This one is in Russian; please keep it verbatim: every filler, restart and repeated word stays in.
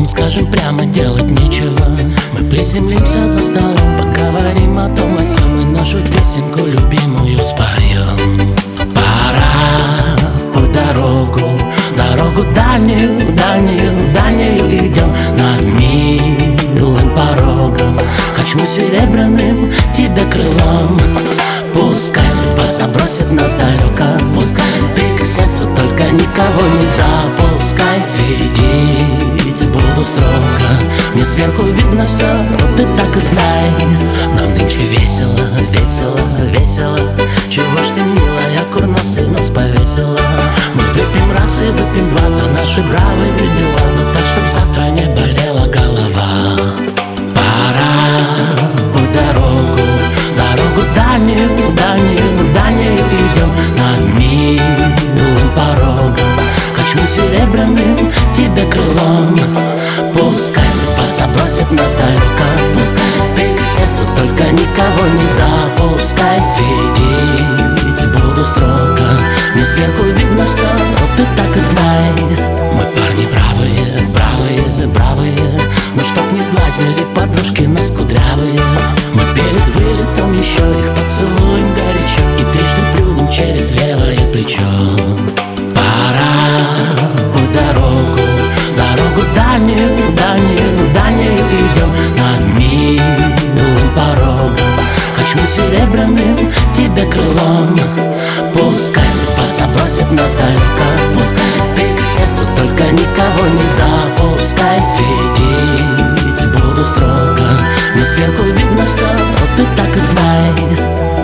потом скажем прямо, делать нечего. Мы приземлимся за столом, поговорим о том, о сём, и нашу песенку любимую споем. Пора в путь дорогу, дорогу дальнюю, дальнюю, дальнюю идем. Над милым порогом качну серебряным тебе крылом. Пускай судьба забросит нас далеко, пускай ты к сердцу только никого не допускай. Следить буду строго, мне сверху видно все, но ты так и знай. Нам нынче весело, весело, весело. Чего ж ты, милая, курносы нас повесила? Мы выпьем раз и выпьем два за наши бравые дела, но так, чтоб завтра не болела голова. Пора в путь дорогу, дорогу дальнюю, дальнюю, дальнюю идем. Над милым порогом качну серебряным тебе крылом. Пускай судьба забросит нас далеко, пускай ты к сердцу только никого не допускай. Следить буду строго, мне сверху видно все, но ты так и знай. Мы парни бравые, бравые, бравые, но чтоб не сглазили подружки нас кудрявые. Мы перед вылетом еще их поцелуем горячо и трижды плюнем через левое плечо. Пора в путь дорогу, дорогу дальнюю, дальнюю, дальнюю идем. Над милым порогом качну серебряным тебе крылом. Пускай судьба забросит нас далеко, пускай ты к сердцу только никого не допускай. Следить буду строго, мне сверху видно все, но ты так и знай.